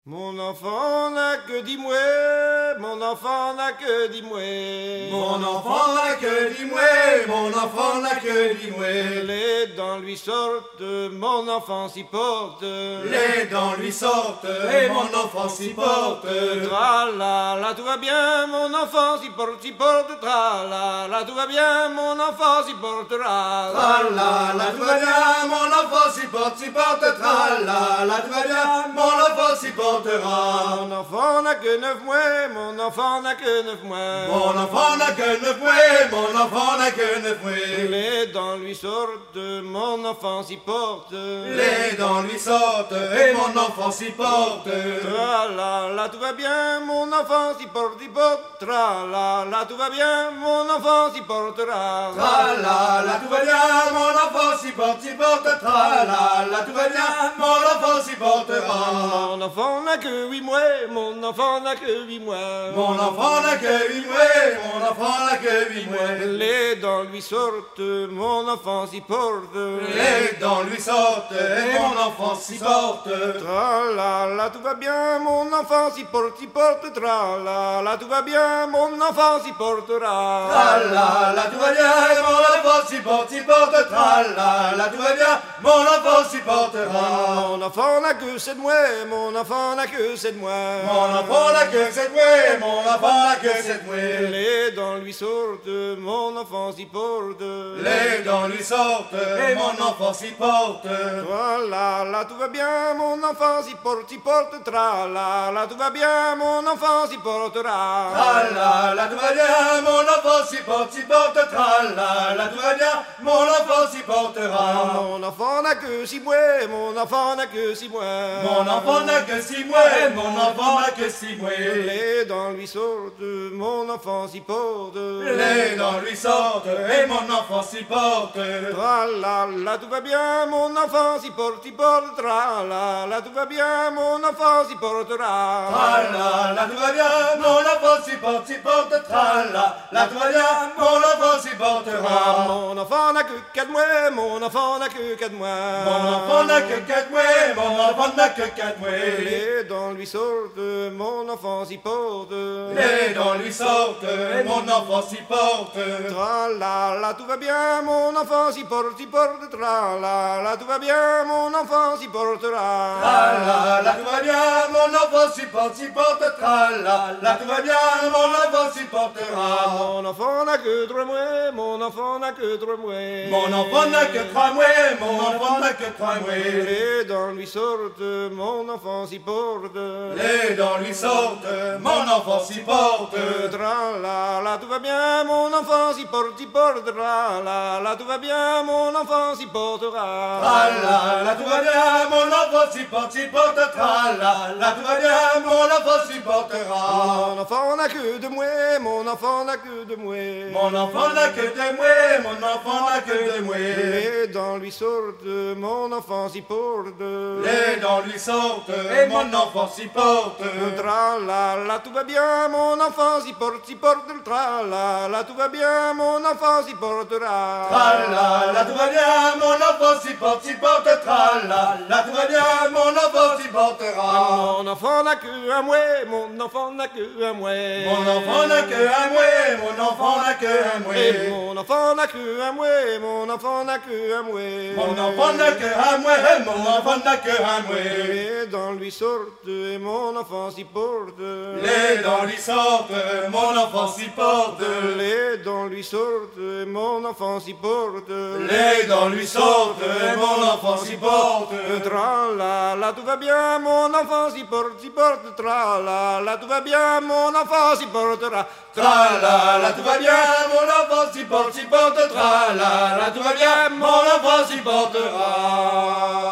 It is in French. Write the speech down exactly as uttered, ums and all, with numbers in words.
Mon enfant n'a que dix mouets, mon enfant n'a que dix mouets. Mon enfant n'a que dix mouets, mon enfant n'a que dix mouets. Les dents lui sortent, mon enfant s'y porte. Les dents lui sortent, et mon enfant s'y porte. Tra la la, tout va bien, mon enfant s'y porte, s'y porte. Tra la la, tout va bien, mon enfant s'y portera. Tra la la, tout va bien, mon enfant s'y porte, s'y porte. Tra la la, tout va bien, mon enfant s'y porte. Mon enfant n'a que neuf mois, mon enfant n'a que neuf mois. Mon enfant n'a que neuf mois, mon enfant n'a que neuf mois. Les dents lui sortent, mon enfant s'y porte. Les dents lui sortent, et mon enfant s'y porte. Tra la la, tout va bien, mon enfant s'y porte, s'y porte. Tra la la, tout va bien, mon enfant s'y portera. Tra la la, tout va bien, mon enfant s'y porte, s'y porte. Tra la la, tout va bien, mon enfant s'y portera. Mon enfant n'a que huit mois, mon enfant n'a que huit mois. Mon enfant n'a que huit mois, mon enfant n'a que huit mois. Les dents lui sortent, mon enfant s'y porte. Les dents lui sortent, et mon enfant s'y porte. Tra la la, tout va bien, mon enfant s'y porte, s'y porte. Tra la la, tout va bien, mon enfant s'y portera. Tra la la, tout va bien, mon enfant s'y porte, s'y porte. Tra la la, tout va bien, mon enfant s'y portera. Mon enfant n'a que sept mois, mon enfant n'a que sept mois. Mon enfant n'a que sept mois, mon enfant n'a que sept mois. Les dents lui sortent, mon enfant s'y porte. Les dents lui sortent, et mon enfant s'y porte. Tra la la, tout va bien, mon enfant s'y porte, s'y porte. Tra la la, tout va bien, mon enfant s'y portera. Tra la la, tout va bien, mon enfant s'y porte, s'y porte. Tra la la, tout va bien, mon enfant s'y portera. Mon enfant n'a que six mois, mon enfant n'a que six mois. Mon enfant n'a que six mois, mon enfant n'a que six mois. Les dents lui sortent, mon enfant s'y porte. Les dents lui sortent, et mon enfant s'y porte. Tra la la, tout va bien, mon enfant s'y porte, s'y porte. Tra la la, tout va bien, mon enfant s'y portera. Tra la la, tout va bien, mon enfant s'y porte, s'y porte. Tra la la, tout va bien, mon enfant s'y portera. Mon enfant n'a que quatre mois, mon enfant n'a que quatre mois. Mon enfant n'a que quatre mois, mon enfant n'a que quatre mois. Les dents lui sortent, mon enfant s'y porte. Les dents lui sortent, et mon enfant s'y porte. Tra la la, tout va bien, mon enfant s'y porte, s'y porte. Tra la la, tout va bien, mon enfant s'y portera. Tra la la, tout va bien, mon enfant s'y porte, s'y porte. Tra la la, tout va bien, mon enfant s'y portera. Mon enfant n'a que trois mois, mon enfant n'a que trois mois. Mon enfant n'a que trois mois, mon enfant n'a que trois mois. Les dents lui sortent, mon enfant s'y porte. Les dents lui sortent, mon enfant s'y porte. Tra la la, tout va bien, mon enfant s'y porte, s'y porte. Tra la la, tout va bien, mon enfant s'y portera. Tra la la, tout va bien, mon enfant s'y porte, s'y porte. Tra la la, tout va bien, mon enfant s'y portera. Mon enfant n'a que deux mois, mon enfant n'a que deux mois. Mon enfant n'a que deux mois, mon enfant n'a que deux mois. Les dents lui sortent, mon enfant s'y porte. Les dents lui sortent, et mon enfant s'y porte. Tra la la, tout va bien, mon enfant s'y porte, s'y porte. Tra la la, tout va bien, mon enfant s'y portera. Tra la la, tout va bien, mon enfant s'y porte, s'y porte. Tra la la, tout va bien, mon enfant s'y portera. Mon enfant n'a que un mois, mon enfant n'a que un mois. Mon enfant n'a que un mois, mon enfant n'a que un mois. Et mon enfant n'a que un mois, mon enfant n'a que un mois. Mon enfant n'a que un mois, mon enfant n'a que un mois. Les dents lui sortent et mon enfant s'y porte. Les dents lui sortent, mon enfant s'y porte. Les dents lui sortent et mon enfant s'y porte. Les dents lui sortent, mon enfant s'y porte. Tra la la, tout va bien, mon enfant s'y porte, s'y porte. Tra la la, tout va bien, mon enfant s'y portera. Tra la la, tout va bien, mon enfant s'y porte, s'y porte. Tra la la, tout va bien, mon enfant s'y portera.